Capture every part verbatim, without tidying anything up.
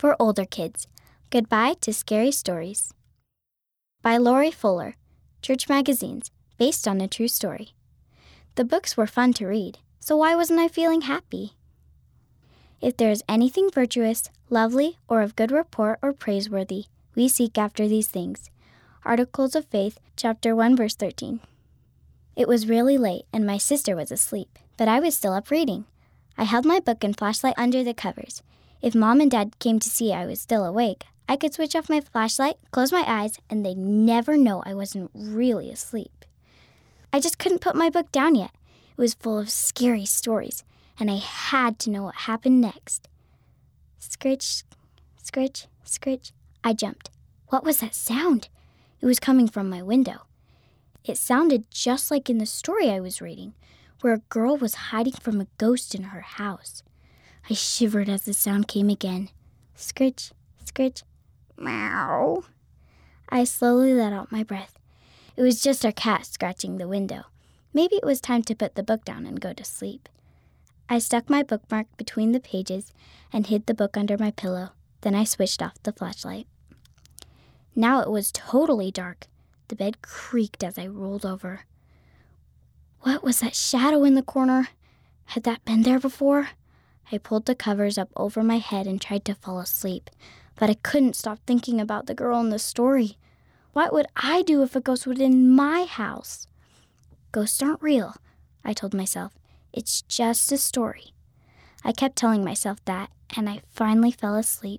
for older kids. Goodbye to Scary Stories. By Lori Fuller, Church Magazines, based on a true story. The books were fun to read, so why wasn't I feeling happy? If there is anything virtuous, lovely, or of good report or praiseworthy, we seek after these things. Articles of Faith, chapter one, verse thirteen. It was really late, and my sister was asleep, but I was still up reading. I held my book and flashlight under the covers. If Mom and Dad came to see I was still awake, I could switch off my flashlight, close my eyes, and they'd never know I wasn't really asleep. I just couldn't put my book down yet. It was full of scary stories, and I had to know what happened next. Scritch, scritch, scritch. I jumped. What was that sound? It was coming from my window. It sounded just like in the story I was reading, where a girl was hiding from a ghost in her house. I shivered as the sound came again. Scritch, scritch, meow. I slowly let out my breath. It was just our cat scratching the window. Maybe it was time to put the book down and go to sleep. I stuck my bookmark between the pages and hid the book under my pillow. Then I switched off the flashlight. Now it was totally dark. The bed creaked as I rolled over. What was that shadow in the corner? Had that been there before? I pulled the covers up over my head and tried to fall asleep, but I couldn't stop thinking about the girl in the story. What would I do if a ghost was in my house? Ghosts aren't real, I told myself. It's just a story. I kept telling myself that, and I finally fell asleep.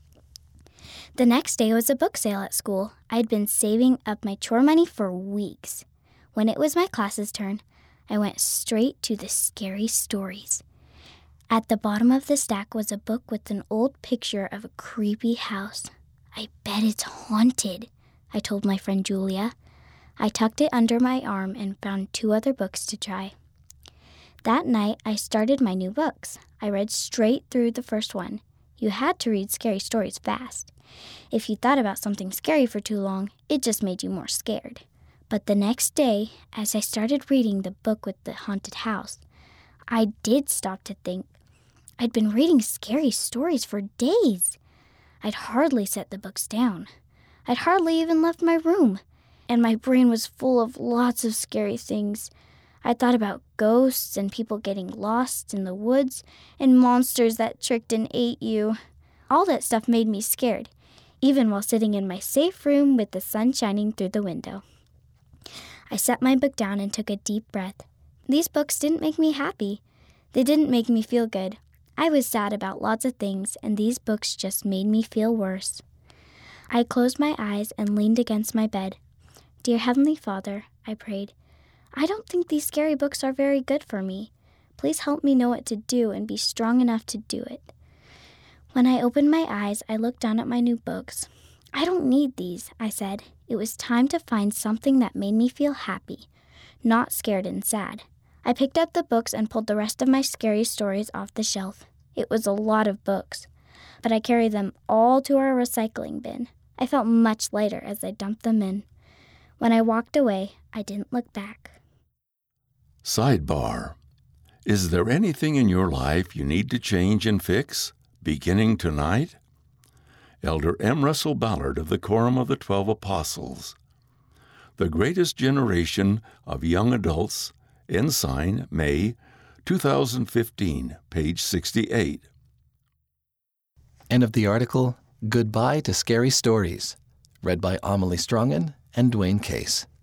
The next day was a book sale at school. I'd been saving up my chore money for weeks. When it was my class's turn, I went straight to the scary stories. At the bottom of the stack was a book with an old picture of a creepy house. I bet it's haunted, I told my friend Julia. I tucked it under my arm and found two other books to try. That night, I started my new books. I read straight through the first one. You had to read scary stories fast. If you thought about something scary for too long, it just made you more scared. But the next day, as I started reading the book with the haunted house, I did stop to think. I'd been reading scary stories for days. I'd hardly set the books down. I'd hardly even left my room. And my brain was full of lots of scary things. I thought about ghosts and people getting lost in the woods and monsters that tricked and ate you. All that stuff made me scared, even while sitting in my safe room with the sun shining through the window. I set my book down and took a deep breath. These books didn't make me happy. They didn't make me feel good. I was sad about lots of things, and these books just made me feel worse. I closed my eyes and leaned against my bed. Dear Heavenly Father, I prayed, I don't think these scary books are very good for me. Please help me know what to do and be strong enough to do it. When I opened my eyes, I looked down at my new books. I don't need these, I said. It was time to find something that made me feel happy, not scared and sad. I picked up the books and pulled the rest of my scary stories off the shelf. It was a lot of books, but I carried them all to our recycling bin. I felt much lighter as I dumped them in. When I walked away, I didn't look back. Sidebar. Is there anything in your life you need to change and fix, beginning tonight? Elder M. Russell Ballard of the Quorum of the Twelve Apostles. The Greatest Generation of Young Adults, Ensign, May, two thousand fifteen, page sixty-eight. End of the article, Goodbye to Scary Stories, read by Amelie Strongen and Dwayne Case.